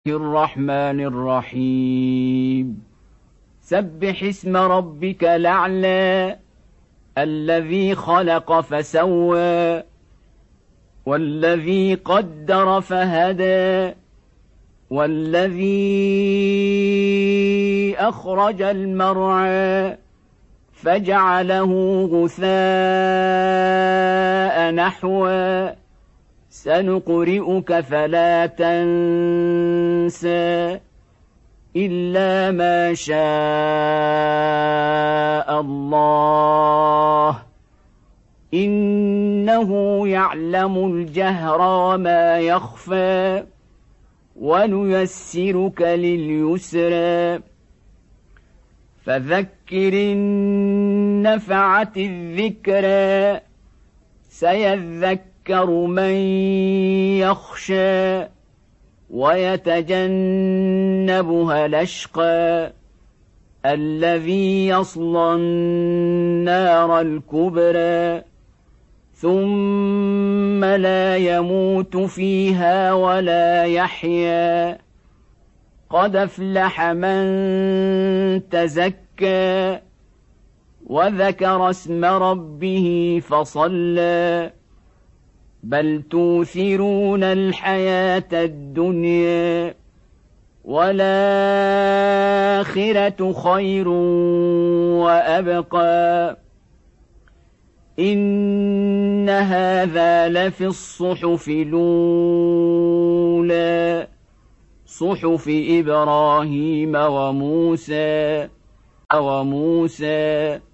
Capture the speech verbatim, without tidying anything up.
الرحمن الرحيم سبح اسم ربك الأعلى الذي خلق فسوى والذي قدر فهدى والذي أخرج المرعى فجعله غثاء نحوا سنقرئك فلا تنسى إلا ما شاء الله إنه يعلم الجهر وما يخفى ونيسرك لليسرى فذكر إن نفعت الذكرى سيذكر من يخشى ويتجنبها الأشقى الذي يصلى النار الكبرى ثم لا يموت فيها ولا يحيا قد أفلح من تزكى وذكر اسم ربه فصلى بل توثرون الحياة الدنيا والآخرة خير وأبقى إن هذا لفي الصحف الأولى صحف إبراهيم وموسى وموسى